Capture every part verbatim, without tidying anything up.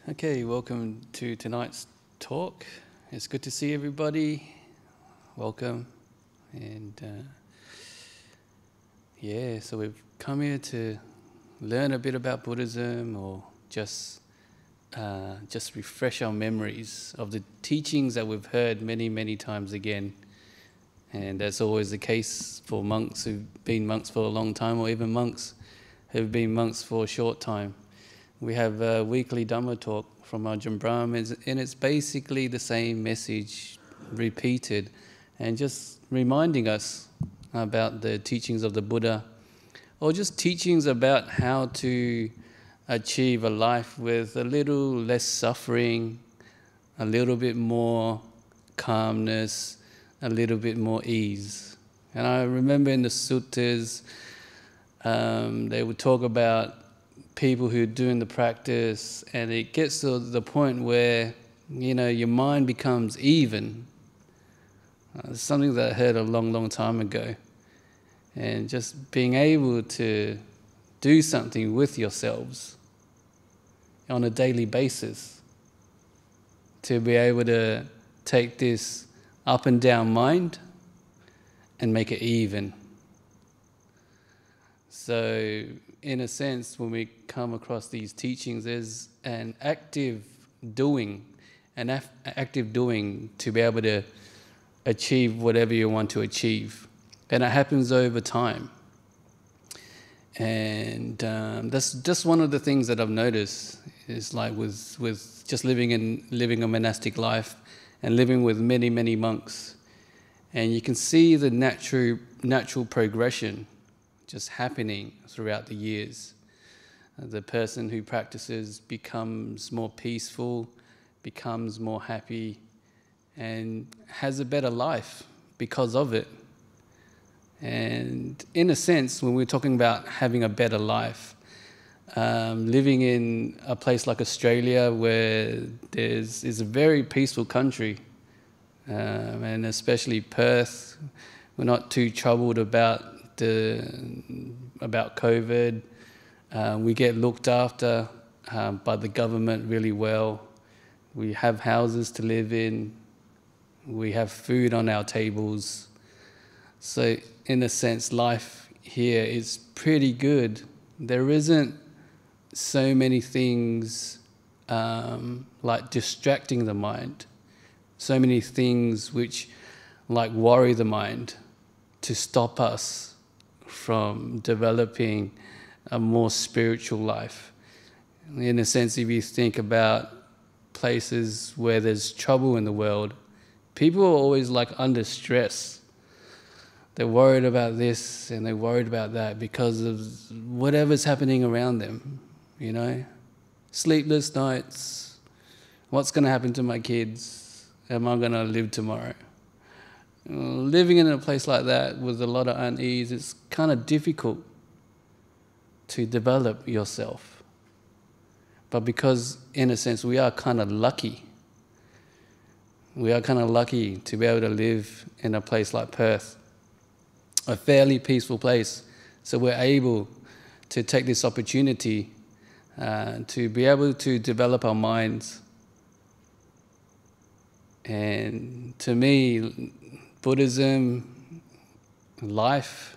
Okay, welcome to tonight's talk. It's good to see everybody. Welcome. And uh, yeah, so we've come here to learn a bit about Buddhism, or just uh, just refresh our memories of the teachings that we've heard many, many times again. And that's always the case for monks who've been monks for a long time, or even monks who've been monks for a short time. We have a weekly Dhamma talk from Ajahn Brahm, and it's basically the same message repeated, and just reminding us about the teachings of the Buddha, or just teachings about how to achieve a life with a little less suffering, a little bit more calmness, a little bit more ease. And I remember in the suttas, um, they would talk about people who are doing the practice, and it gets to the point where, you know, your mind becomes even. Uh, it's something that I heard a long, long time ago. And just being able to do something with yourselves on a daily basis, to be able to take this up and down mind and make it even. So, in a sense, when we come across these teachings, there's an active doing, an af- active doing to be able to achieve whatever you want to achieve. And it happens over time. And um, that's just one of the things that I've noticed, is like with, with just living in living a monastic life and living with many, many monks. And you can see the natural, natural progression just happening throughout the years. The person who practices becomes more peaceful, becomes more happy, and has a better life because of it. And in a sense, when we're talking about having a better life, um, living in a place like Australia, where there's is a very peaceful country, um, and especially Perth, we're not too troubled about the about COVID. Uh, we get looked after um, by the government really well. We have houses to live in. We have food on our tables. So in a sense, life here is pretty good. There isn't so many things um, like distracting the mind, so many things which like worry the mind to stop us from developing a more spiritual life. In a sense, if you think about places where there's trouble in the world, people are always like under stress. They're worried about this and they're worried about that because of whatever's happening around them, you know? Sleepless nights, what's going to happen to my kids? Am I going to live tomorrow? Living in a place like that with a lot of unease, it's kind of difficult to develop yourself. But because, in a sense, we are kind of lucky. We are kind of lucky to be able to live in a place like Perth, a fairly peaceful place. So we're able to take this opportunity uh, to be able to develop our minds. And to me, Buddhism, life,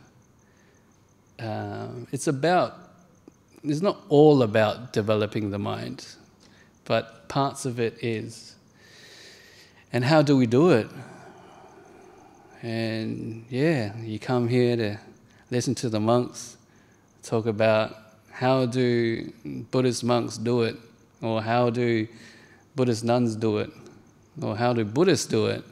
um, it's about, it's not all about developing the mind, but parts of it is. And how do we do it? And yeah, you come here to listen to the monks talk about how do Buddhist monks do it, or how do Buddhist nuns do it, or how do Buddhists do it.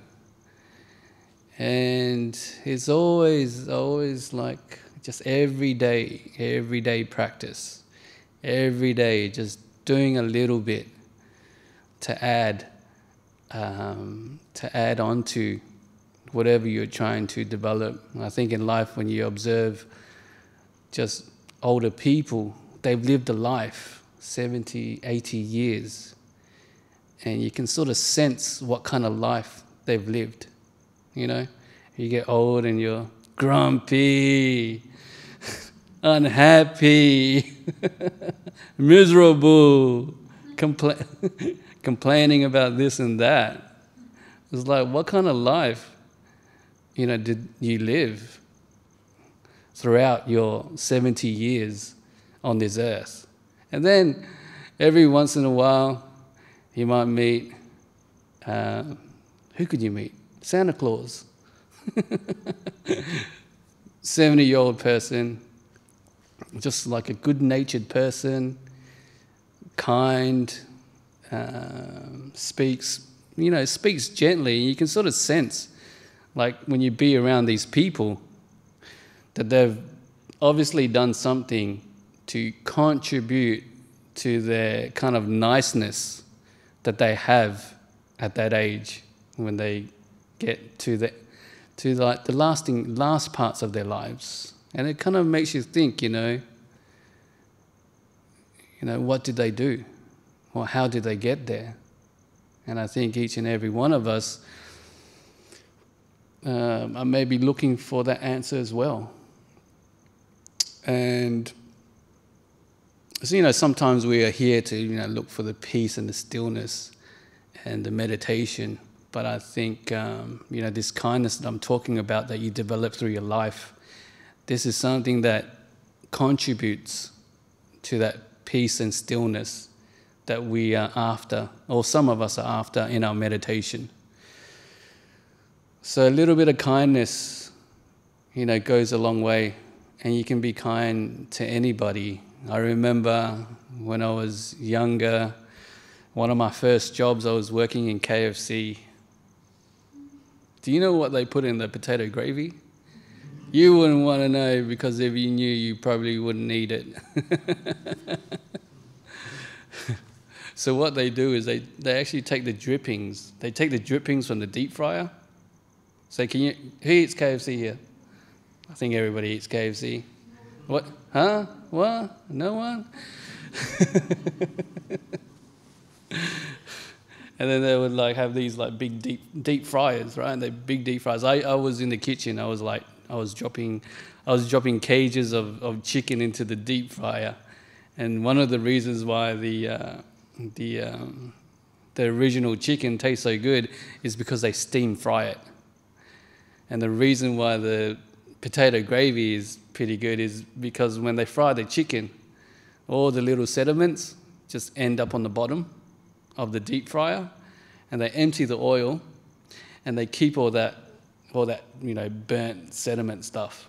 And it's always, always like just every day, everyday practice. Every day, just doing a little bit to add, um, to add on to whatever you're trying to develop. I think in life, when you observe just older people, they've lived a life, seventy, eighty years. And you can sort of sense what kind of life they've lived. You know, you get old and you're grumpy, unhappy, miserable, compla complaining about this and that. It's like, what kind of life, you know, did you live throughout your seventy years on this earth? And then every once in a while, you might meet, uh, who could you meet? Santa Claus. seventy-year-old person, just like a good-natured person, kind, um, speaks, you know, speaks gently. You can sort of sense, like when you be around these people, that they've obviously done something to contribute to their kind of niceness that they have at that age when they get to the to like the lasting last parts of their lives. And it kind of makes you think, you know, you know, what did they do? Or how did they get there? And I think each and every one of us um, are maybe looking for that answer as well. And so, you know, sometimes we are here to, you know, look for the peace and the stillness and the meditation. But I think, um, you know, this kindness that I'm talking about that you develop through your life, this is something that contributes to that peace and stillness that we are after, or some of us are after in our meditation. So a little bit of kindness, you know, goes a long way, and you can be kind to anybody. I remember when I was younger, one of my first jobs, I was working in K F C. Do you know what they put in the potato gravy? You wouldn't want to know, because if you knew, you probably wouldn't eat it. So what they do is they, they actually take the drippings. They take the drippings from the deep fryer. So can you, who eats K F C here? I think everybody eats K F C. What? Huh? What? No one? And then they would like have these like big deep deep fryers, right? And they big deep fryers. I, I was in the kitchen. I was like I was dropping I was dropping cages of, of chicken into the deep fryer. And one of the reasons why the uh, the um, the original chicken tastes so good is because they steam fry it. And the reason why the potato gravy is pretty good is because when they fry the chicken, all the little sediments just end up on the bottom of the deep fryer, and they empty the oil, and they keep all that, all that you know, burnt sediment stuff.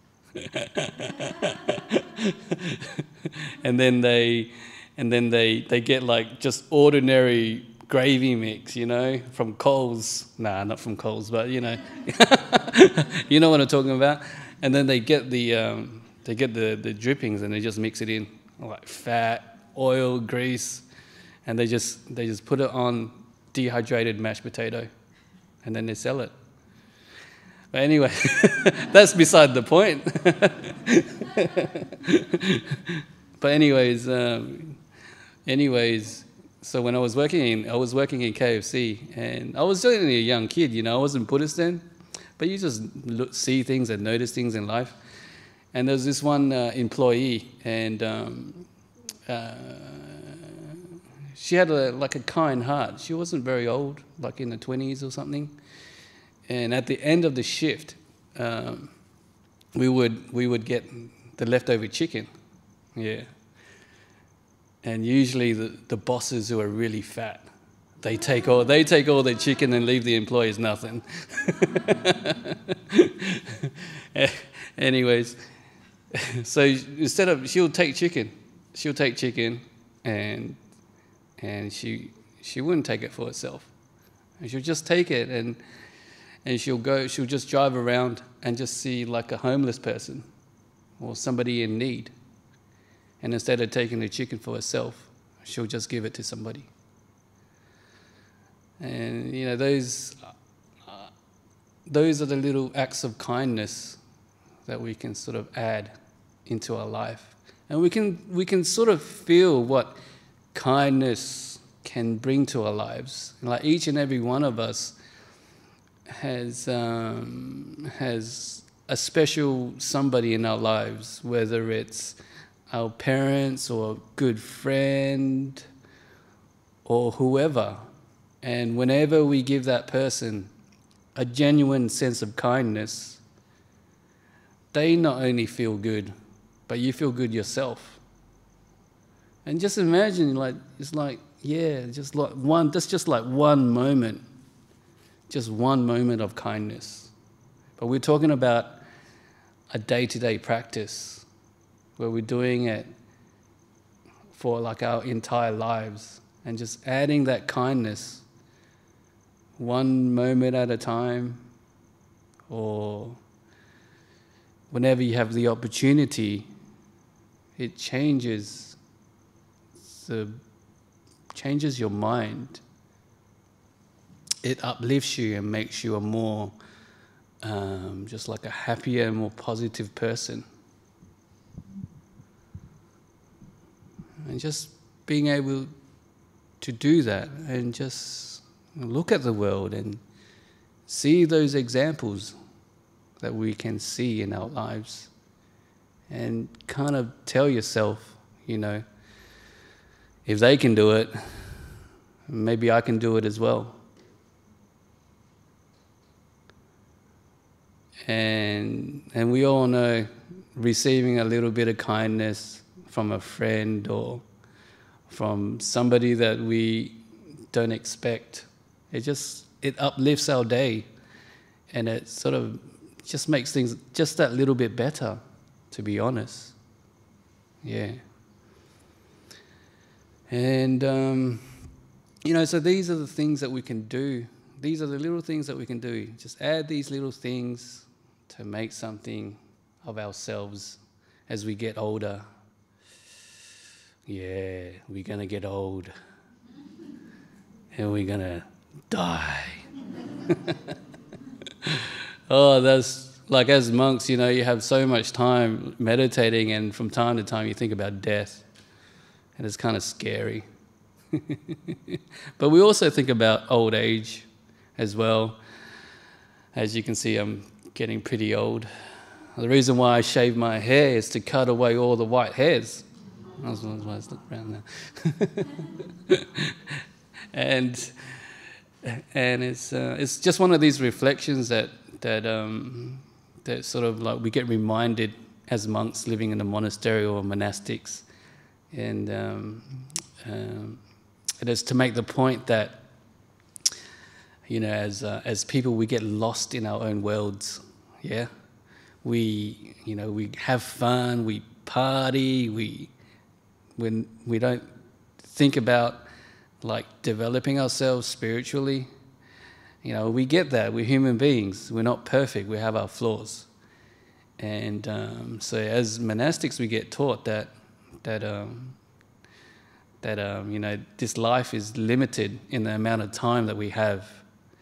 and then they, and then they they get like just ordinary gravy mix, you know, from Coles. Nah, not from Coles, but you know, you know what I'm talking about. And then they get the um, they get the the drippings, and they just mix it in, like fat, oil, grease. And they just they just put it on dehydrated mashed potato, and then they sell it. But anyway, that's beside the point. But anyways, um, anyways, so when I was working in I was working in K F C, and I was only a young kid, you know, I wasn't Buddhist then, but you just look, see things and notice things in life. And there was this one uh, employee, and um, uh, she had a, like a kind heart. She wasn't very old, like in the twenties or something. And at the end of the shift, um, we would we would get the leftover chicken, yeah. And usually the, the bosses who are really fat, they take all they take all the chicken and leave the employees nothing. Anyways, so instead of she'll take chicken, she'll take chicken, and. And she she wouldn't take it for herself. And she'll just take it, and and she'll go. She'll just drive around and just see like a homeless person or somebody in need. And instead of taking the chicken for herself, she'll just give it to somebody. And you know, those uh, those are the little acts of kindness that we can sort of add into our life, and we can we can sort of feel what kindness can bring to our lives. Like each and every one of us has um, has a special somebody in our lives, whether it's our parents or a good friend or whoever. And whenever we give that person a genuine sense of kindness, they not only feel good, but you feel good yourself. And just imagine, like, it's like, yeah, just like one, that's just like one moment, just one moment of kindness. But we're talking about a day-to-day practice where we're doing it for like our entire lives, and just adding that kindness one moment at a time, or whenever you have the opportunity, it changes the changes your mind. It uplifts you and makes you a more um, just like a happier, more positive person. And just being able to do that and just look at the world and see those examples that we can see in our lives, and kind of tell yourself, you know, if they can do it, maybe I can do it as well. And and we all know receiving a little bit of kindness from a friend or from somebody that we don't expect, it just, it uplifts our day, and it sort of just makes things just that little bit better, to be honest. Yeah. And, um, you know, so these are the things that we can do. These are the little things that we can do. Just add these little things to make something of ourselves as we get older. Yeah, we're going to get old. And we're going to die. Oh, that's like, as monks, you know, you have so much time meditating, and from time to time you think about death, and it's kind of scary. But we also think about old age as well. As you can see, I'm getting pretty old. The reason why I shave my hair is to cut away all the white hairs. That's why I look around now. and and it's uh, it's just one of these reflections that that um, that sort of like we get reminded as monks living in a monastery or monastics, and um, um, it is to make the point that, you know, as uh, as people, we get lost in our own worlds. Yeah, we you know we have fun, we party, we when we don't think about like developing ourselves spiritually. You know, we get that. We're human beings. We're not perfect. We have our flaws. And um, so as monastics, we get taught that that um, that um, you know, this life is limited in the amount of time that we have.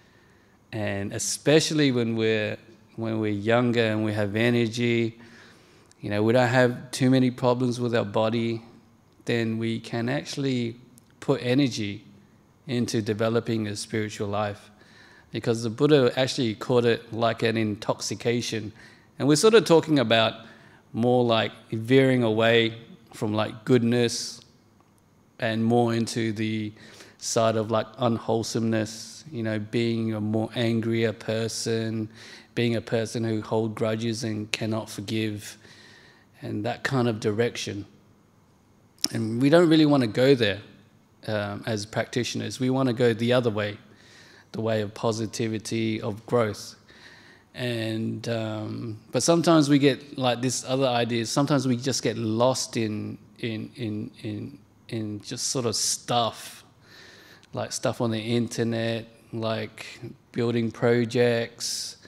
And especially when we're when we're younger and we have energy, you know, we don't have too many problems with our body, then we can actually put energy into developing a spiritual life. Because the Buddha actually called it like an intoxication. And we're sort of talking about more like veering away from like goodness and more into the side of like unwholesomeness, you know, being a more angrier person, being a person who holds grudges and cannot forgive, and that kind of direction. And we don't really want to go there um, as practitioners. We want to go the other way, the way of positivity, of growth. And um, but sometimes we get like this other ideas. Sometimes we just get lost in in in in in just sort of stuff, like stuff on the internet, like building projects,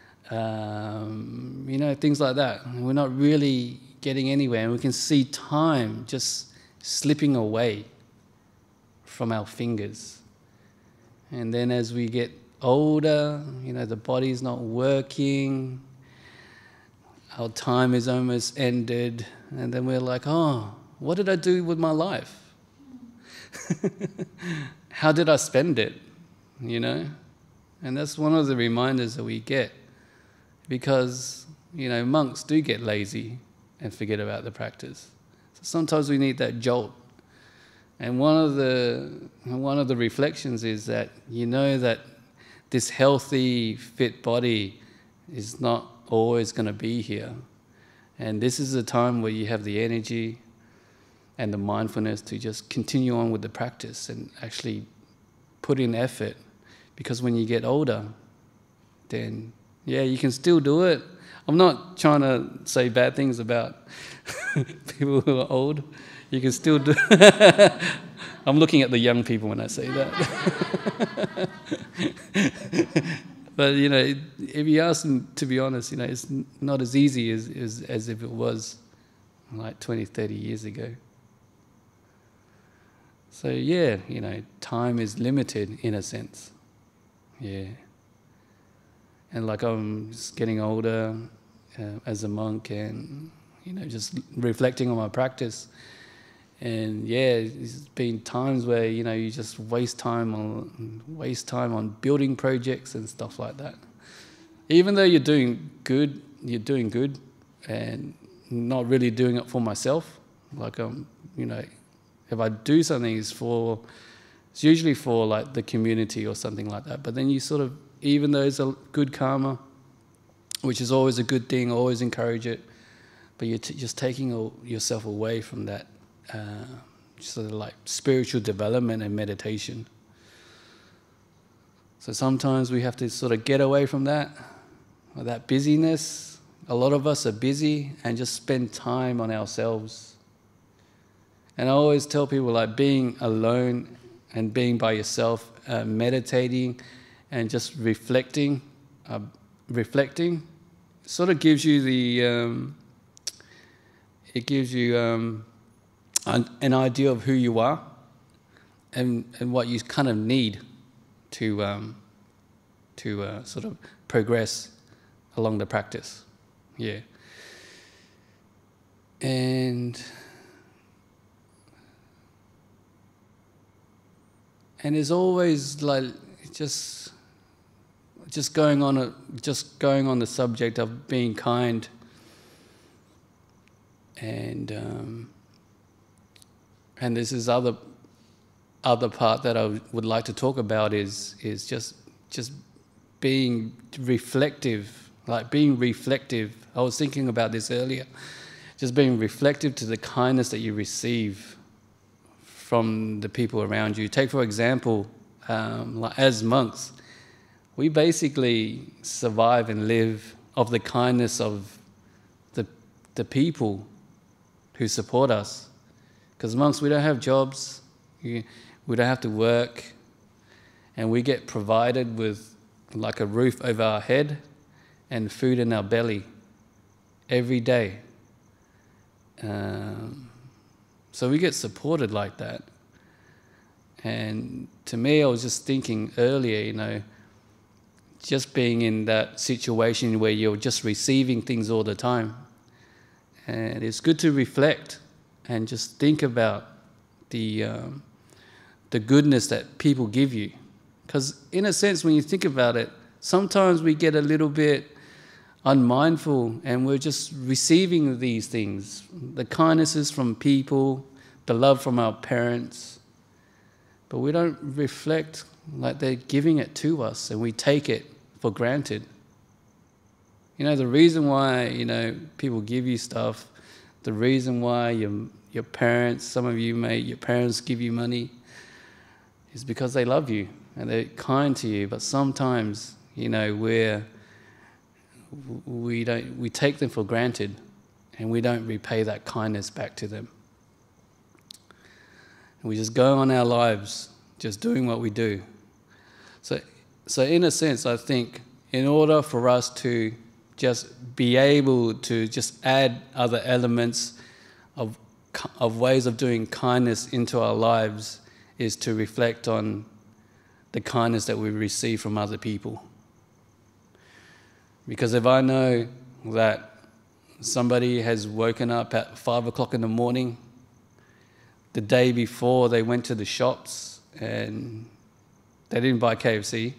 um, you know, things like that. And we're not really getting anywhere, and we can see time just slipping away from our fingers. And then as we get older, you know, the body's not working, our time is almost ended, and then we're like, oh, what did I do with my life? How did I spend it? You know? And that's one of the reminders that we get, because, you know, monks do get lazy and forget about the practice. So sometimes we need that jolt And one of the one of the reflections is that you know that this healthy, fit body is not always going to be here. And this is a time where you have the energy and the mindfulness to just continue on with the practice and actually put in effort. Because when you get older, then, yeah, you can still do it. I'm not trying to say bad things about people who are old. You can still do I'm looking at the young people when I say that. But, you know, if you ask them, to be honest, you know, it's not as easy as, as, as if it was like twenty, thirty years ago. So, yeah, you know, time is limited in a sense. Yeah. And like I'm just getting older uh, as a monk and, you know, just reflecting on my practice. And yeah, there's been times where, you know, you just waste time on waste time on building projects and stuff like that. Even though you're doing good, you're doing good and not really doing it for myself. Like, um, you know, if I do something, it's for, it's usually for like the community or something like that. But then you sort of, even though it's a good karma, which is always a good thing, always encourage it, but you're t just taking yourself away from that uh, sort of like spiritual development and meditation. So sometimes we have to sort of get away from that, or that busyness. A lot of us are busy and just spend time on ourselves. And I always tell people, like, being alone and being by yourself, uh, meditating and just reflecting, uh, reflecting, sort of gives you the, um, it gives you um, an, an idea of who you are and, and what you kind of need to, um, to uh, sort of progress along the practice. Yeah. And and there's always like just just going on a just going on the subject of being kind. And um, and this is other other part that I would like to talk about is is just just being reflective, like being reflective. I was thinking about this earlier, just being reflective to the kindness that you receive from the people around you. Take, for example, um, like as monks, we basically survive and live of the kindness of the, the people who support us. Because monks, we don't have jobs, we, we don't have to work, and we get provided with like a roof over our head and food in our belly every day. Um, so we get supported like that. And to me, I was just thinking earlier, you know, just being in that situation where you're just receiving things all the time. And it's good to reflect and just think about the, um, the goodness that people give you. Because in a sense, when you think about it, sometimes we get a little bit unmindful and we're just receiving these things, the kindnesses from people, the love from our parents, but we don't reflect like they're giving it to us and we take it for granted. You know, the reason why, you know, people give you stuff, the reason why your, your parents, some of you may, your parents give you money, is because they love you and they're kind to you. But sometimes, you know, we're, we don't, we take them for granted and we don't repay that kindness back to them. And we just go on our lives just doing what we do. So, so in a sense, I think in order for us to just be able to just add other elements of, of ways of doing kindness into our lives is to reflect on the kindness that we receive from other people. Because if I know that somebody has woken up at five o'clock in the morning, the day before they went to the shops and they didn't buy K F C,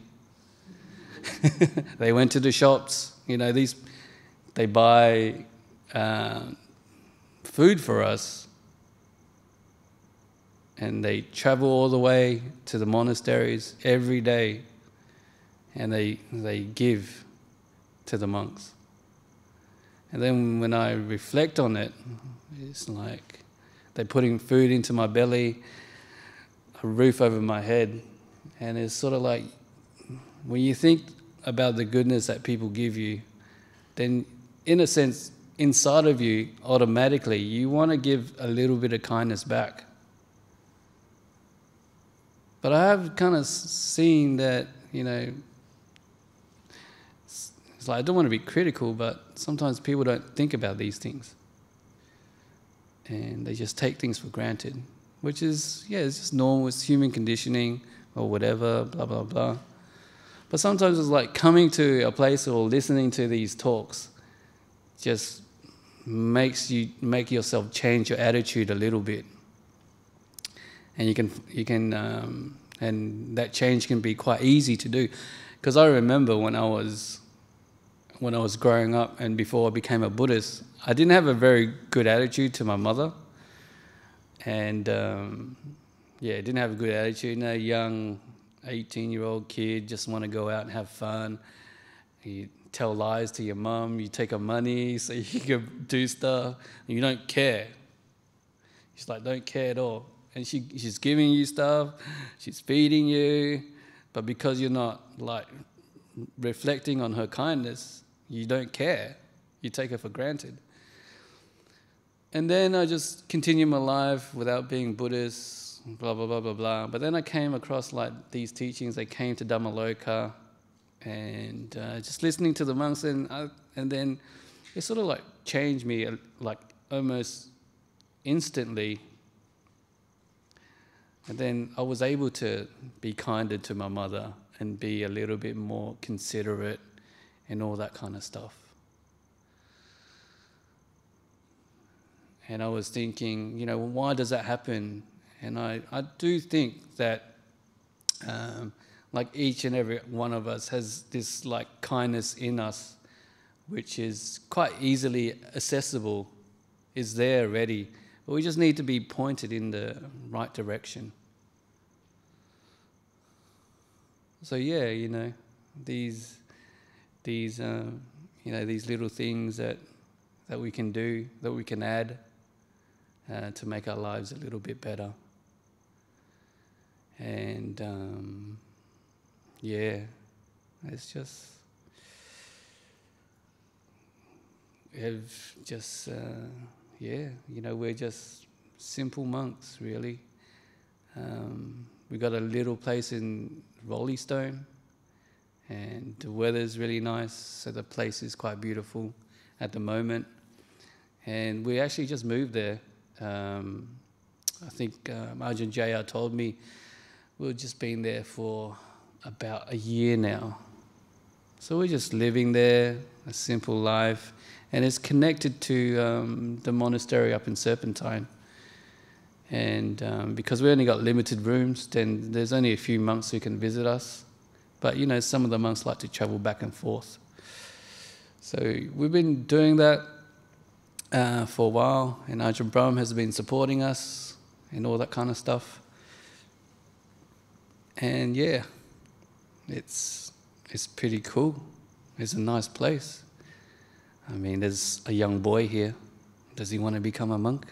they went to the shops, you know, these, they buy uh, food for us, and they travel all the way to the monasteries every day, and they they give to the monks. And then when I reflect on it, it's like they're putting food into my belly, a roof over my head, and it's sort of like when you think about the goodness that people give you, then in a sense, inside of you, automatically, you want to give a little bit of kindness back. But I have kind of seen that, you know, it's, it's like I don't want to be critical, but sometimes people don't think about these things. And they just take things for granted, which is, yeah, it's just normal, it's human conditioning or whatever, blah, blah, blah. But sometimes it's like coming to a place or listening to these talks just makes you, make yourself change your attitude a little bit. And you can, you can, um, and that change can be quite easy to do. Because I remember when I was, when I was growing up and before I became a Buddhist, I didn't have a very good attitude to my mother. And, um, yeah, didn't have a good attitude. You know, young eighteen-year-old kid, just want to go out and have fun. You tell lies to your mum, you take her money so you can do stuff, and you don't care. She's like, don't care at all. And she, she's giving you stuff, she's feeding you, but because you're not like reflecting on her kindness, you don't care. You take her for granted. And then I just continued my life without being Buddhist, blah, blah, blah, blah, blah. But then I came across like these teachings. I came to Dhammaloka and uh, just listening to the monks, and, I, and then it sort of like changed me like almost instantly. And then I was able to be kinder to my mother and be a little bit more considerate and all that kind of stuff. And I was thinking, you know, why does that happen? And I, I do think that um, like each and every one of us has this like kindness in us, which is quite easily accessible, is there already. But we just need to be pointed in the right direction. So yeah, you know, these, these, um, you know, these little things that that we can do, that we can add uh, to make our lives a little bit better. And um, yeah, it's just, have just. Uh, Yeah, you know, we're just simple monks, really. Um, we got a little place in Roleystone, and the weather's really nice, so the place is quite beautiful at the moment. And we actually just moved there. Um, I think um, Ajahn J R told me we've just been there for about a year now. So we're just living there, a simple life. And it's connected to um, the monastery up in Serpentine. And um, because we only got limited rooms, then there's only a few monks who can visit us. But, you know, some of the monks like to travel back and forth. So we've been doing that uh, for a while, and Ajahn Brahm has been supporting us and all that kind of stuff. And yeah, it's, it's pretty cool. It's a nice place. I mean, there's a young boy here. Does he want to become a monk?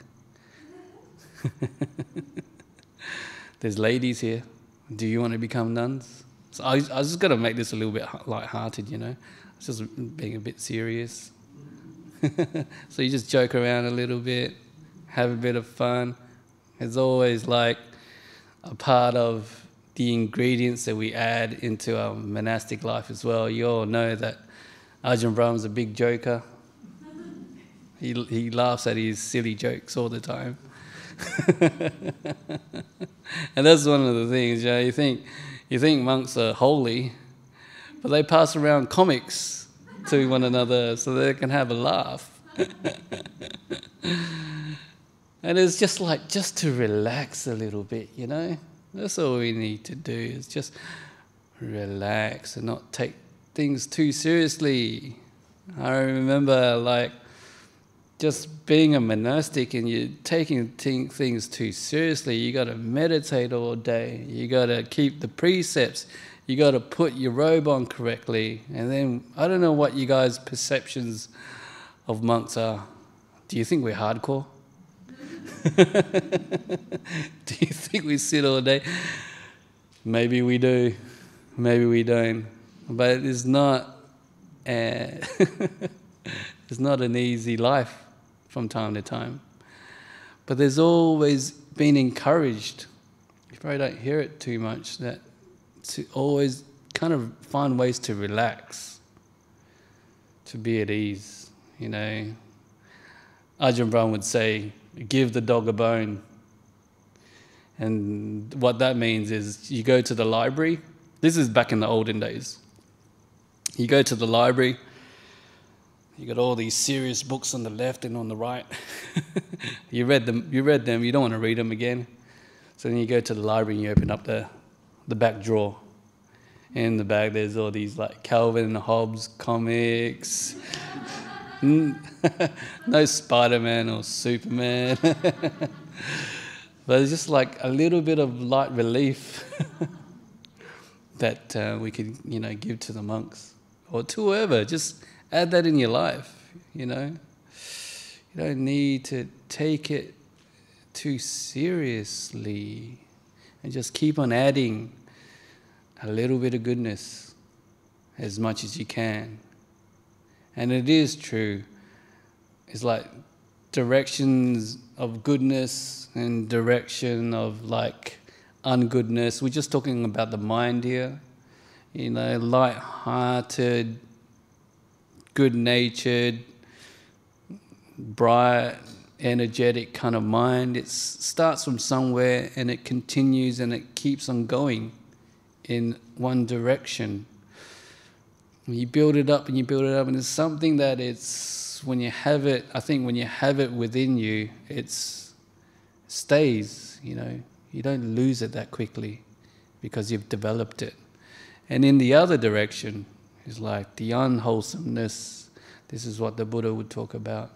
There's ladies here. Do you want to become nuns? So I, I was just going to make this a little bit light-hearted, you know. It's just being a bit serious. So you just joke around a little bit, have a bit of fun. It's always like a part of the ingredients that we add into our monastic life as well. You all know that Ajahn Brahm's a big joker. He, he laughs at his silly jokes all the time. And that's one of the things, you know, you think, you think monks are holy, but they pass around comics to one another so they can have a laugh. And it's just like, just to relax a little bit, you know? That's all we need to do, is just relax and not take things too seriously. I remember, like, just being a monastic and you're taking th- things too seriously. You got to meditate all day. You got to keep the precepts. You got to put your robe on correctly. And then I don't know what you guys' perceptions of monks are. Do you think we're hardcore? Do you think we sit all day? Maybe we do. Maybe we don't. But it's not. Uh, it's not an easy life from time to time. But there's always been encouraged, you probably don't hear it too much, that to always kind of find ways to relax, to be at ease, you know. Ajahn Brahm would say, give the dog a bone. And what that means is you go to the library. This is back in the olden days. You go to the library, you got all these serious books on the left and on the right. you read them, you read them, you don't want to read them again. So then you go to the library and you open up the, the back drawer. In the back there's all these like Calvin and Hobbes comics. No Spider-Man or Superman. But it's just like a little bit of light relief that uh, we could, you know, give to the monks or to whoever. Just add that in your life, you know. You don't need to take it too seriously and just keep on adding a little bit of goodness as much as you can. And it is true. It's like directions of goodness and direction of like ungoodness. We're just talking about the mind here. You know, light-hearted, good-natured, bright, energetic kind of mind. It starts from somewhere and it continues and it keeps on going in one direction. You build it up and you build it up, and it's something that it's, when you have it, I think when you have it within you, it's stays, you know. You don't lose it that quickly because you've developed it. And in the other direction is like the unwholesomeness. This is what the Buddha would talk about.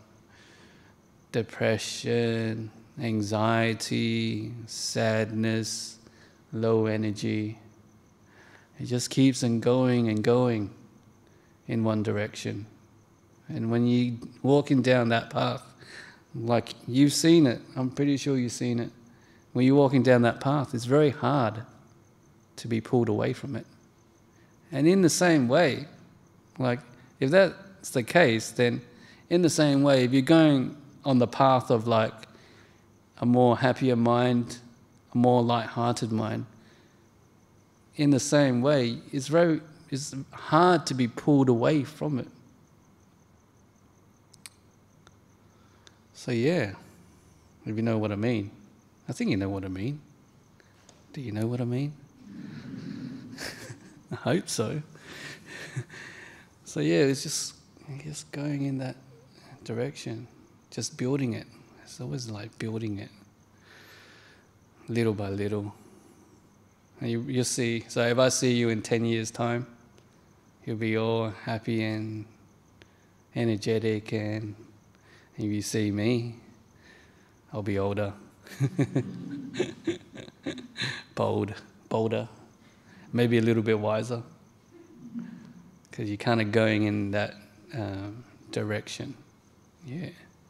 Depression, anxiety, sadness, low energy. It just keeps on going and going in one direction. And when you're walking down that path, like you've seen it, I'm pretty sure you've seen it. When you're walking down that path, it's very hard to be pulled away from it. And in the same way, like if that's the case, then in the same way, if you're going on the path of like a more happier mind, a more light-hearted mind, in the same way, it's very it's hard to be pulled away from it. So yeah, if you know what I mean. I think you know what I mean. Do you know what I mean? I hope so. So yeah, it's just, just going in that direction, just building it. It's always like building it, little by little. And you, you'll see, so if I see you in ten years' time, you'll be all happy and energetic, and if you see me, I'll be older. Bold, bolder, maybe a little bit wiser, because you're kind of going in that um, direction. Yeah.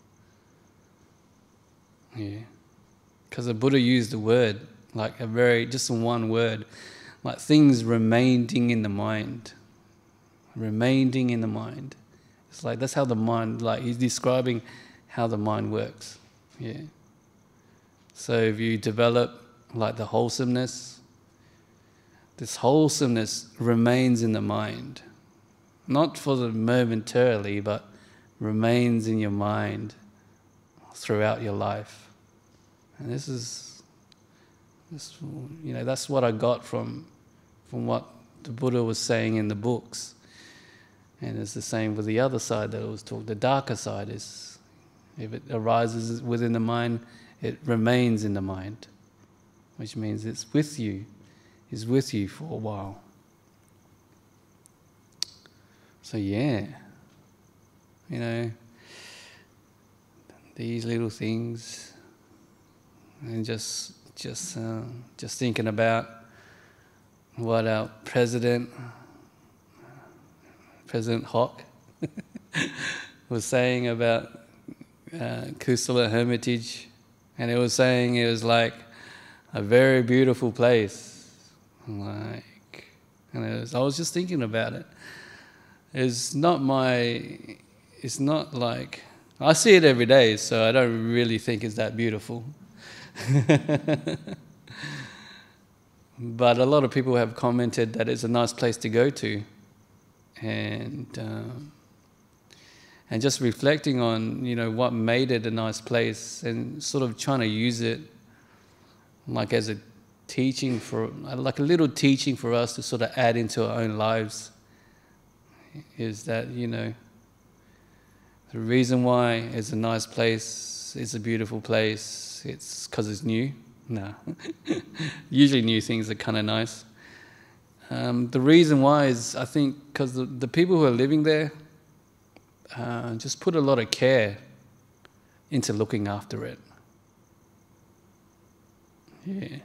Yeah. Because the Buddha used the word, like a very, just one word, like things remaining in the mind. Remaining in the mind. It's like, that's how the mind, like he's describing how the mind works. Yeah. So if you develop like the wholesomeness, this wholesomeness remains in the mind. Not for the momentarily, but remains in your mind throughout your life. And this is, this, you know, that's what I got from, from what the Buddha was saying in the books. And it's the same with the other side that I was talking. The darker side is, if it arises within the mind, it remains in the mind, which means it's with you, is with you for a while. So yeah, you know, these little things, and just just uh, just thinking about what our president, President Hawke, was saying about uh, Cousula Hermitage, and it was saying it was like a very beautiful place. Like, and it was, I was just thinking about it. It's not my, it's not like, I see it every day, so I don't really think it's that beautiful. But a lot of people have commented that it's a nice place to go to. And um, and just reflecting on, you know, what made it a nice place, and sort of trying to use it like as a teaching for, like a little teaching for us to sort of add into our own lives, is that, you know, the reason why it's a nice place, it's a beautiful place, it's because it's new. No. Usually new things are kind of nice. Um, the reason why is, I think, because the, the people who are living there uh, just put a lot of care into looking after it. Yeah.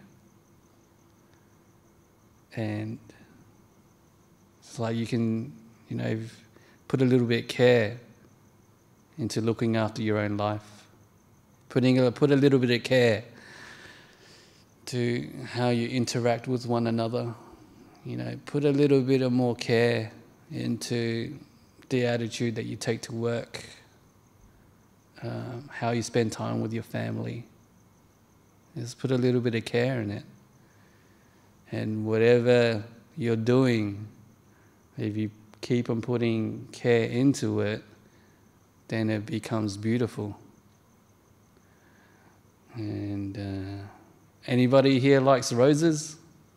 And it's like you can, you know, put a little bit of care into looking after your own life. Putting a, put a little bit of care to how you interact with one another. You know, put a little bit of more care into the attitude that you take to work, um, how you spend time with your family. Just put a little bit of care in it. And whatever you're doing, if you keep on putting care into it, then it becomes beautiful. And uh, anybody here likes roses?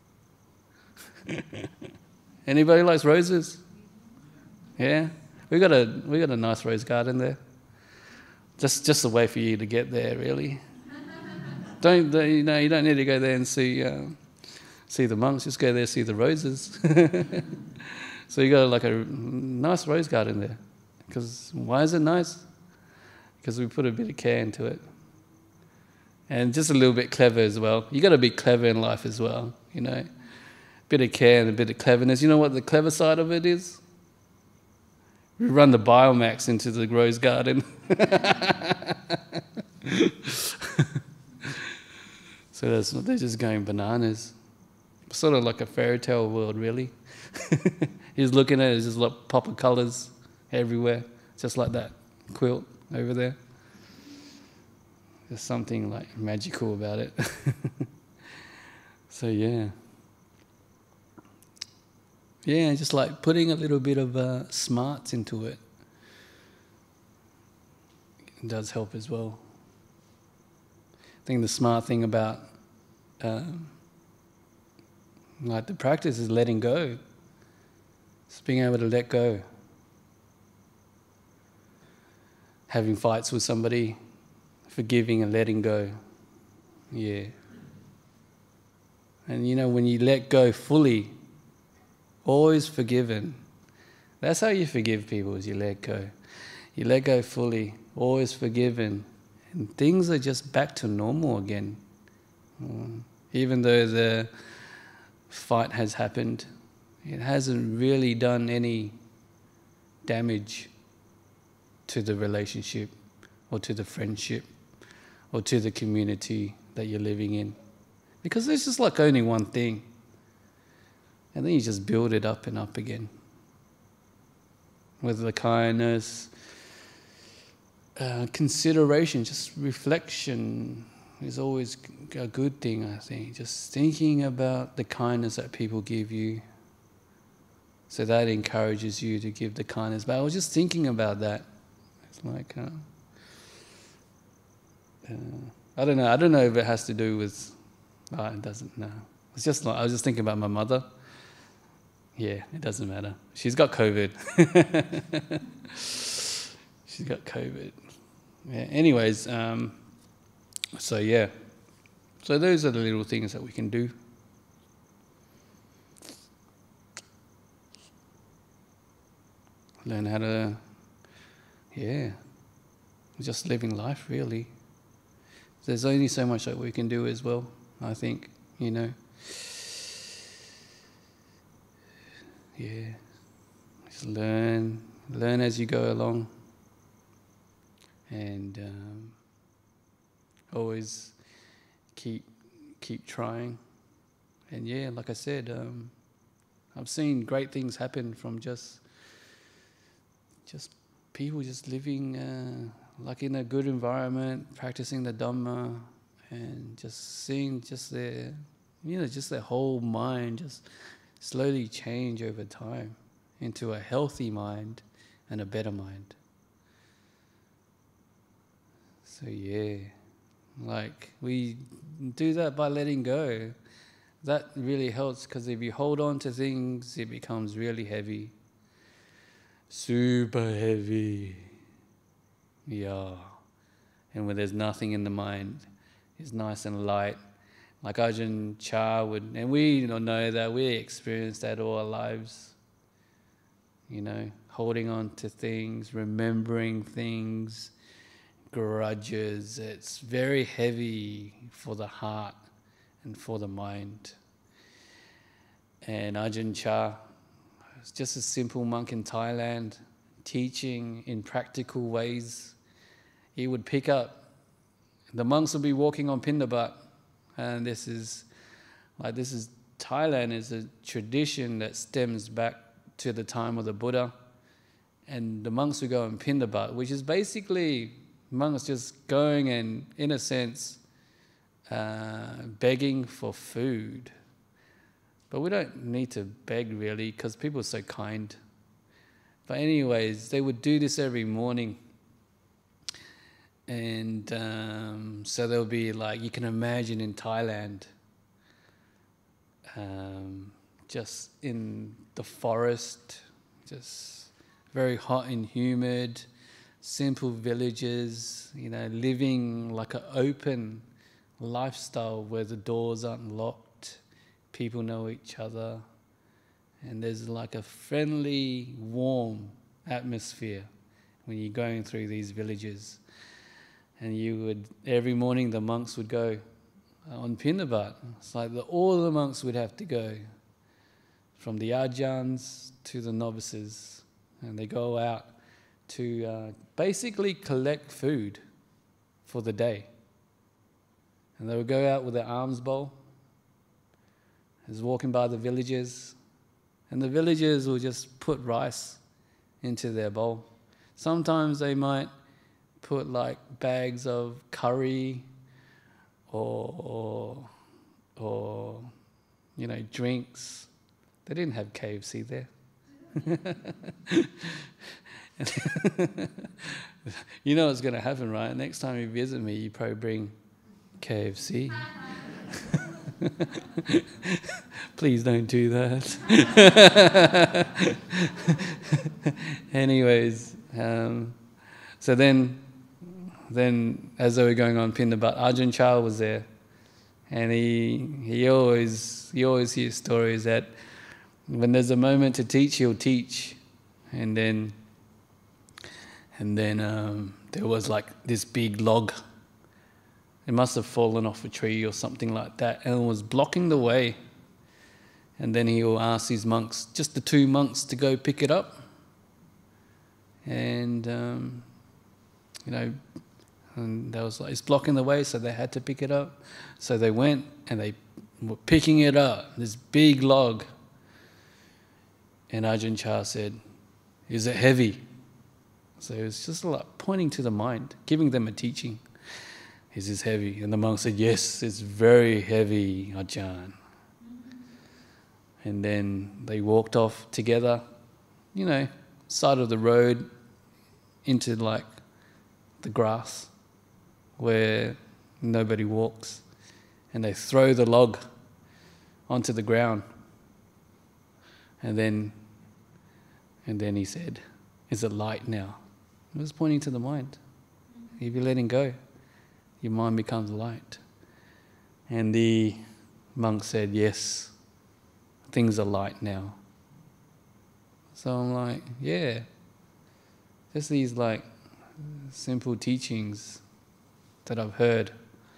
Anybody likes roses? Yeah, we got a we got a nice rose garden there. Just just a way for you to get there, really. Don't you know? You don't need to go there and see um, see the monks. Just go there and see the roses. So you got like a nice rose garden there. Because why is it nice? Because we put a bit of care into it, and just a little bit clever as well. You got to be clever in life as well, you know. Bit of care and a bit of cleverness. You know what the clever side of it is? We run the Biomax into the rose garden. So that's, they're just going bananas. Sort of like a fairy tale world, really. He's looking at it, it's just like pop of colours everywhere, just like that quilt over there. There's something like magical about it. So yeah. Yeah, just like putting a little bit of uh, smarts into it. It does help as well. I think the smart thing about um, like the practice is letting go. Just being able to let go. Having fights with somebody, forgiving and letting go. Yeah. And you know, when you let go fully, always forgiven. That's how you forgive people, is you let go. You let go fully, always forgiven. And things are just back to normal again. Um, even though the fight has happened, it hasn't really done any damage to the relationship or to the friendship or to the community that you're living in. Because there's just like only one thing. And then you just build it up and up again. With the kindness, uh, consideration, just reflection is always a good thing, I think. Just thinking about the kindness that people give you. So that encourages you to give the kindness. But I was just thinking about that. It's like, uh, uh, I don't know. I don't know if it has to do with, oh, it doesn't, no. It's just like, I was just thinking about my mother. Yeah, it doesn't matter. She's got COVID. She's got COVID. Yeah. Anyways, um, so yeah. So those are the little things that we can do. Learn how to, yeah, just living life, really. There's only so much that we can do as well, I think, you know. Yeah, just learn, learn as you go along, and um, always keep keep trying. And yeah, like I said, um, I've seen great things happen from just just people just living uh, like in a good environment, practicing the Dhamma, and just seeing just their, you know, just their whole mind just slowly change over time into a healthy mind and a better mind. So yeah, like we do that by letting go. That really helps, because if you hold on to things, it becomes really heavy. Super heavy. Yeah. And when there's nothing in the mind, it's nice and light. Like Ajahn Chah would, and we don't know that, we experienced that all our lives. You know, holding on to things, remembering things, grudges. It's very heavy for the heart and for the mind. And Ajahn Chah was just a simple monk in Thailand, teaching in practical ways. He would pick up, the monks would be walking on Pindabat, and this is, like this is, Thailand is a tradition that stems back to the time of the Buddha. And the monks would go on Pindabat, which is basically monks just going and, in a sense, uh, begging for food. But we don't need to beg, really, because people are so kind. But anyways, they would do this every morning. And um, so there'll be, like, you can imagine in Thailand, um, just in the forest, just very hot and humid, simple villages, you know, living like an open lifestyle where the doors aren't locked, people know each other, and there's like a friendly, warm atmosphere when you're going through these villages. And you would, every morning the monks would go on Pindabat. It's like the, all the monks would have to go, from the Ajahns to the novices, and they go out to uh, basically collect food for the day. And they would go out with their alms bowl, just walking by the villages, and the villagers will just put rice into their bowl. Sometimes they might put like bags of curry or, or, or you know, drinks. They didn't have K F C there. You know what's going to happen, right? Next time you visit me, you probably bring K F C. Please don't do that. Anyways, um, so then, then as they were going on Pindabat, Ajahn Chah was there, and he he always he always hears stories that when there's a moment to teach, he'll teach, and then and then um, there was like this big log. It must have fallen off a tree or something like that, and it was blocking the way. And then he will ask his monks, just the two monks, to go pick it up. And, um, you know, and that was like, it's blocking the way, so they had to pick it up. So they went and they were picking it up, this big log. And Ajahn Chah said, "Is it heavy?" So it was just like pointing to the mind, giving them a teaching. "Is this heavy?" And the monk said, "Yes, it's very heavy, Ajahn." And then they walked off together, you know, side of the road into like the grass where nobody walks. And they throw the log onto the ground. And then, and then he said, "Is it light now?" It was pointing to the mind. If you're letting go, your mind becomes light. And the monk said, "Yes, things are light now." So I'm like, yeah, there's these like simple teachings that I've heard.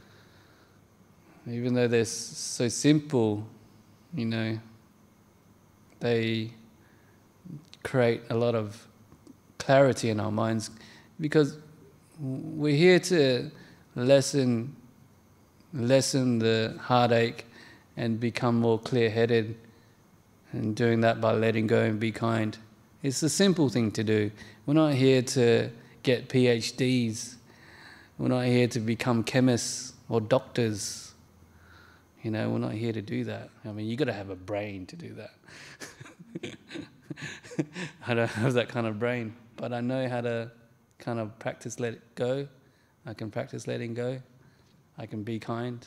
Even though they're so simple, you know, they create a lot of clarity in our minds, because we're here to lessen lessen the heartache and become more clear-headed, and doing that by letting go and be kind. It's a simple thing to do. We're not here to get P H Ds. We're not here to become chemists or doctors. You know, we're not here to do that. I mean, you got to have a brain to do that. I don't have that kind of brain, but I know how to kind of practice let it go. I can practice letting go. I can be kind.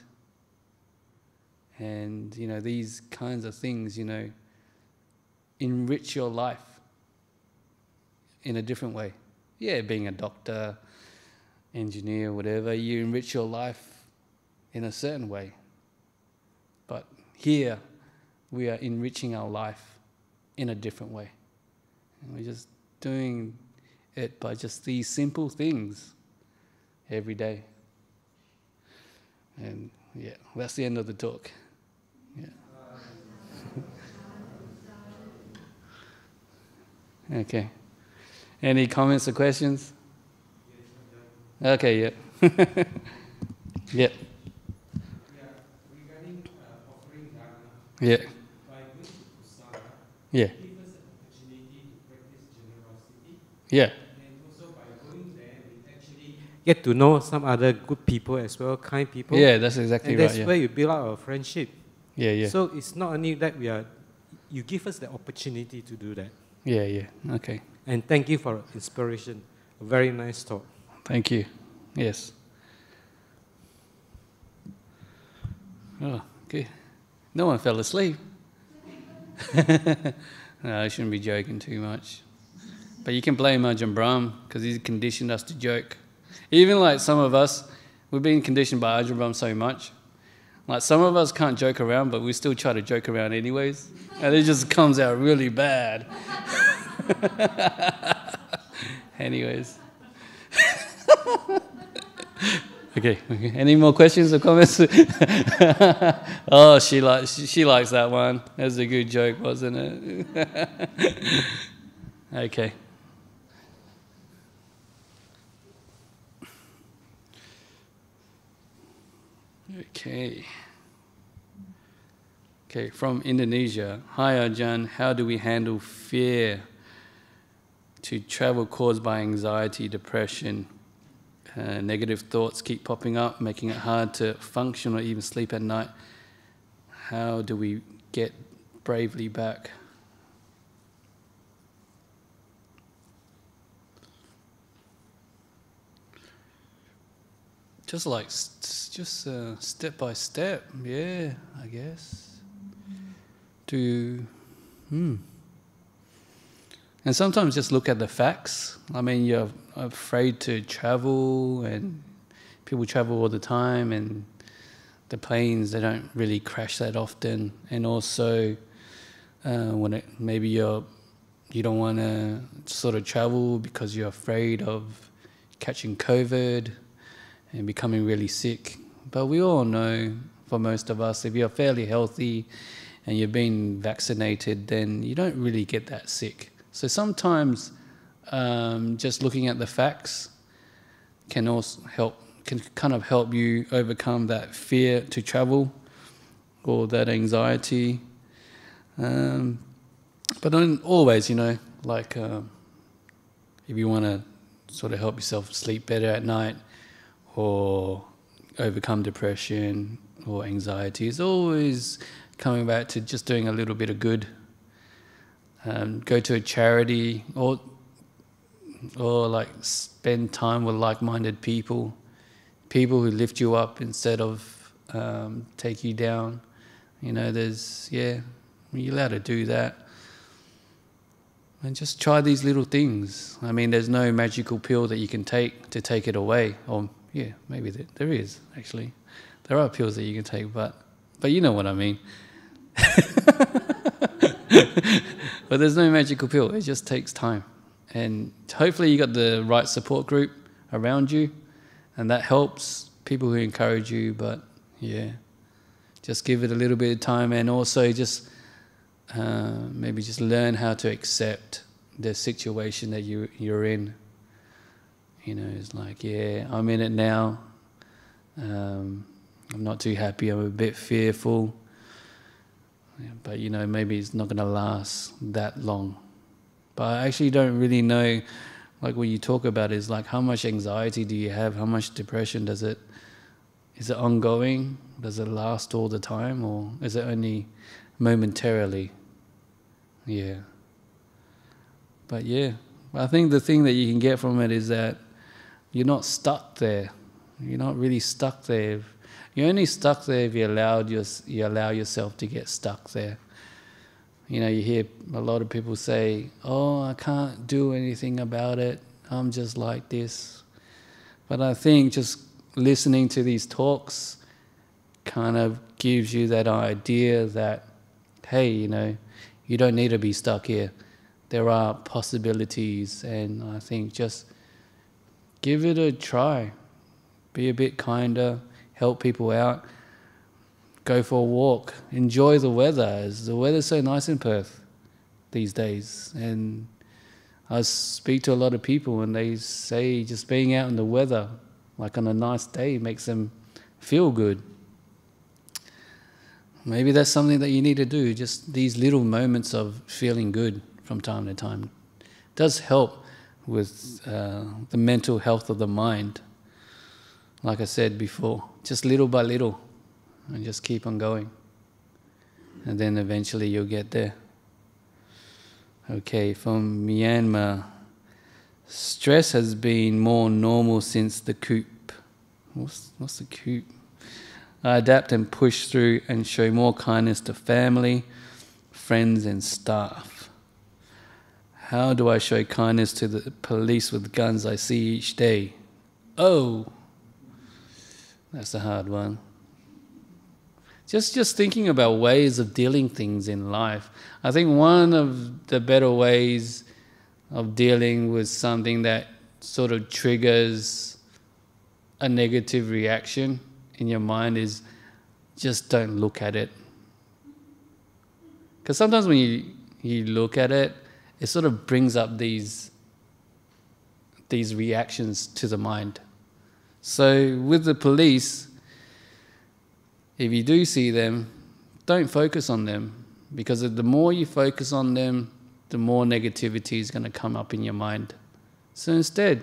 And, you know, these kinds of things, you know, enrich your life in a different way. Yeah, being a doctor, engineer, whatever, you enrich your life in a certain way. But here, we are enriching our life in a different way. And we're just doing it by just these simple things every day. And yeah, that's the end of the talk. Yeah. Okay. Any comments or questions? Okay, yeah. Yeah. Yeah, regarding uh, offering dharma, Yeah. by going to Kusala, Yeah. give us an opportunity to practice generosity. Yeah. And also by going there, we actually get to know some other good people as well, kind people. Yeah, that's exactly and right. that's Yeah. where you build out a friendship. Yeah, yeah. So it's not only that we are, you give us the opportunity to do that. Yeah, yeah. Okay. And thank you for inspiration. A very nice talk. Thank you. Yes. Oh, good. No one fell asleep. No, I shouldn't be joking too much. But you can blame Ajahn Brahm, because he's conditioned us to joke. Even like some of us, we've been conditioned by Ajahn Brahm so much. Like some of us can't joke around, but we still try to joke around anyways. And it just comes out really bad. Anyways. Okay, okay. Any more questions or comments? Oh, she likes she, she likes that one. That was a good joke, wasn't it? Okay. Okay. Okay, from Indonesia. Hi Ajahn, how do we handle fear to travel caused by anxiety, depression? Uh, negative thoughts keep popping up, making it hard to function or even sleep at night. How do we get bravely back? Just like, just uh, step by step, yeah, I guess. To, hmm. And sometimes just look at the facts. I mean, you're afraid to travel, and people travel all the time, and the planes, they don't really crash that often. And also, uh, when it, maybe you're, you don't want to sort of travel because you're afraid of catching COVID and becoming really sick. But we all know, for most of us, if you're fairly healthy and you're being vaccinated, then you don't really get that sick. So sometimes um, just looking at the facts can also help, can kind of help you overcome that fear to travel or that anxiety. Um, but don't always, you know, like uh, if you want to sort of help yourself sleep better at night or overcome depression or anxiety, it's always coming back to just doing a little bit of good. Um, go to a charity, or or like spend time with like-minded people, people who lift you up instead of um, take you down. You know, there's, yeah, you're allowed to do that. And just try these little things. I mean, there's no magical pill that you can take to take it away. Or, yeah, maybe there, there is, actually. There are pills that you can take, but, but you know what I mean. But there's no magical pill. It just takes time. And hopefully you got the right support group around you, and that helps, people who encourage you. But yeah, just give it a little bit of time, and also just uh, maybe just learn how to accept the situation that you, you're in. You know, it's like, yeah, I'm in it now. Um, I'm not too happy. I'm a bit fearful. Yeah, but, you know, maybe it's not going to last that long. But I actually don't really know, like what you talk about is like, how much anxiety do you have? How much depression does it, is it ongoing? Does it last all the time? Or is it only momentarily? Yeah. But yeah, I think the thing that you can get from it is that you're not stuck there. You're not really stuck there. You're only stuck there if you allowed your, you allow yourself to get stuck there. You know, you hear a lot of people say, oh, I can't do anything about it. I'm just like this. But I think just listening to these talks kind of gives you that idea that, hey, you know, you don't need to be stuck here. There are possibilities, and I think just give it a try. Be a bit kinder, help people out, go for a walk, enjoy the weather. As the weather's so nice in Perth these days. And I speak to a lot of people and they say just being out in the weather, like on a nice day, makes them feel good. Maybe that's something that you need to do, just these little moments of feeling good from time to time. It does help with uh, the mental health of the mind. Like I said before, just little by little, and just keep on going. And then eventually you'll get there. Okay, from Myanmar. Stress has been more normal since the coup. What's, what's the coup? I adapt and push through and show more kindness to family, friends and staff. How do I show kindness to the police with guns I see each day? Oh, that's a hard one. Just, just thinking about ways of dealing things in life. I think one of the better ways of dealing with something that sort of triggers a negative reaction in your mind is just don't look at it. Because sometimes when you, you look at it, it sort of brings up these, these reactions to the mind. So with the police, if you do see them, don't focus on them, because the more you focus on them, the more negativity is going to come up in your mind. So instead,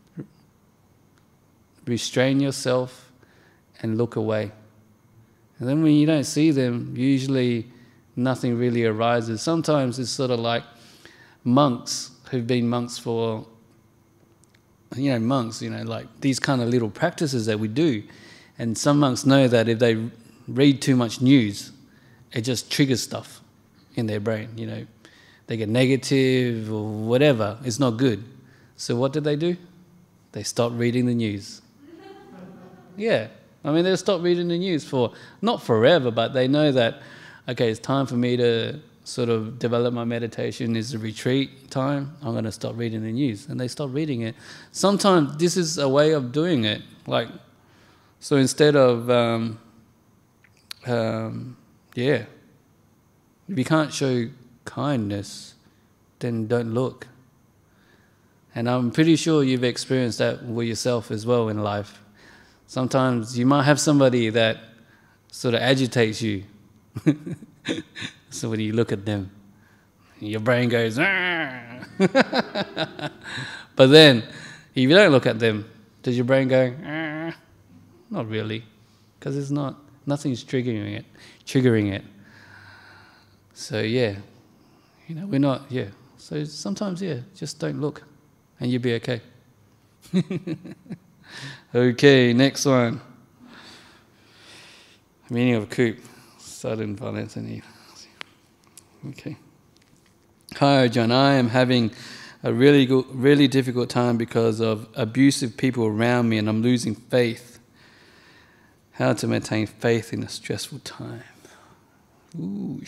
restrain yourself and look away. And then when you don't see them, usually nothing really arises. Sometimes it's sort of like monks who've been monks for, you know, monks, you know, like these kind of little practices that we do. And some monks know that if they read too much news, it just triggers stuff in their brain, you know. They get negative or whatever. It's not good. So what did they do? They stopped reading the news. Yeah. I mean, they'll stop reading the news for, not forever, but they know that, okay, it's time for me to sort of develop my meditation. Is a retreat time. I'm going to stop reading the news. And they stop reading it. Sometimes this is a way of doing it. Like, so instead of, um, um, yeah, if you can't show kindness, then don't look. And I'm pretty sure you've experienced that with yourself as well in life. Sometimes you might have somebody that sort of agitates you. So when you look at them, your brain goes, ah. But then, if you don't look at them, does your brain go, ah? Not really, because it's not, nothing's triggering it, triggering it. So yeah, you know, we're not, yeah. So sometimes, yeah, just don't look, and you'll be okay. Okay, next one. Meaning of coup, sudden violence and evil. Okay. Hi, John. I am having a really good, really difficult time because of abusive people around me, and I'm losing faith. How to maintain faith in a stressful time? Ooh.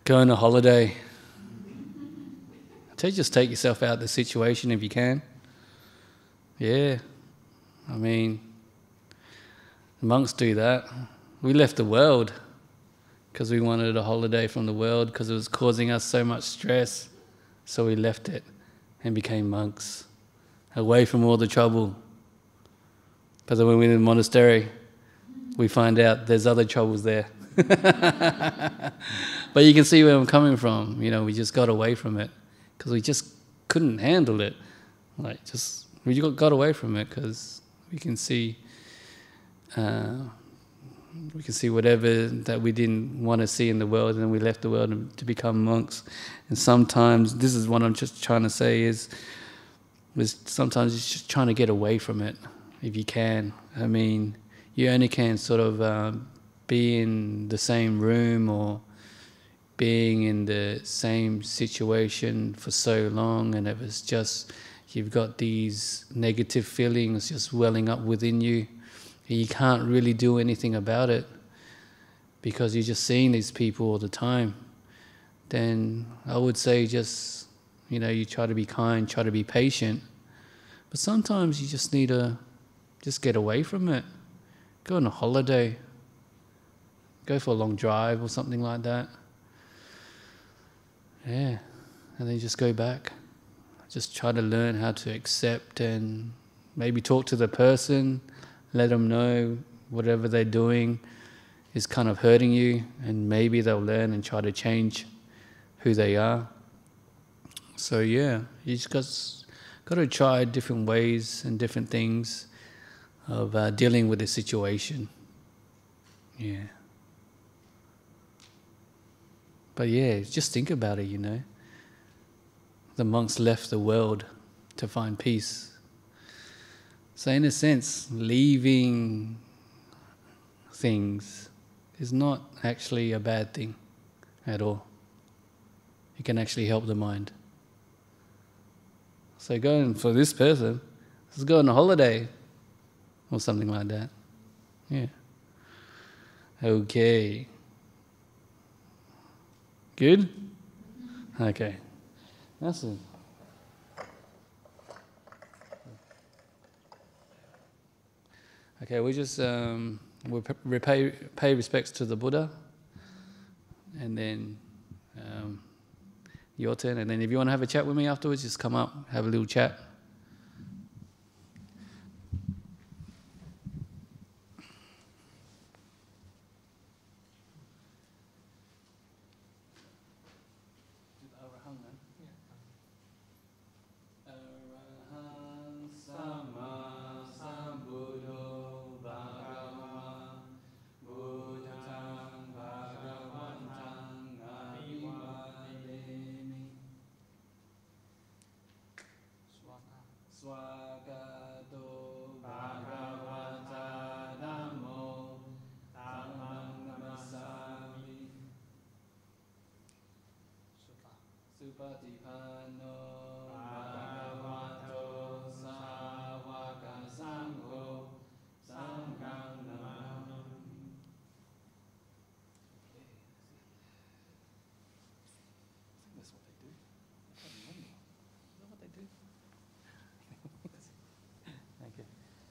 Go on a holiday. I tell you, just take yourself out of the situation if you can. Yeah. I mean, monks do that. We left the world because we wanted a holiday from the world because it was causing us so much stress. So we left it and became monks, away from all the trouble. Because when we're in the monastery, we find out there's other troubles there. But you can see where I'm coming from. You know, we just got away from it because we just couldn't handle it. Like, just we got, got away from it because we can see, uh, we can see whatever that we didn't want to see in the world, and then we left the world to become monks. And sometimes, this is what I'm just trying to say is, is sometimes it's just trying to get away from it, if you can. I mean, you only can sort of uh, be in the same room or being in the same situation for so long, and if it's just, you've got these negative feelings just welling up within you, and you can't really do anything about it because you're just seeing these people all the time, then I would say just, you know, you try to be kind, try to be patient, but sometimes you just need to just get away from it. Go on a holiday, go for a long drive or something like that. Yeah, and then just go back. Just try to learn how to accept and maybe talk to the person, let them know whatever they're doing is kind of hurting you, and maybe they'll learn and try to change who they are. So yeah, you just got, got to try different ways and different things of uh, dealing with the situation. Yeah. But yeah, just think about it, you know. The monks left the world to find peace. So in a sense, leaving things is not actually a bad thing at all. It can actually help the mind. So going for this person, let's go on a holiday or something like that. Yeah. Okay. Good? Okay. That's it. Okay, we just um, we'll repay pay respects to the Buddha, and then um, your turn. And then if you want to have a chat with me afterwards, just come up, have a little chat. Swagato Bhagavata Namo Dhammang Namassami Supatipanno Bhagavato Sāvaka Sangho Sanghang Namami. That's what they do. I can't remember. Is that what they do? Thank you.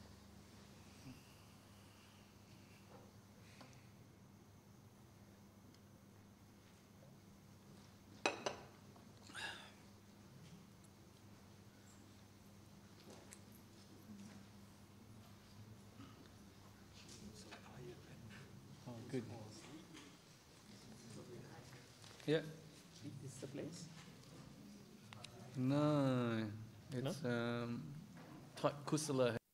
Oh, good. Yeah. Is the place? No, it's No? um, Kusala.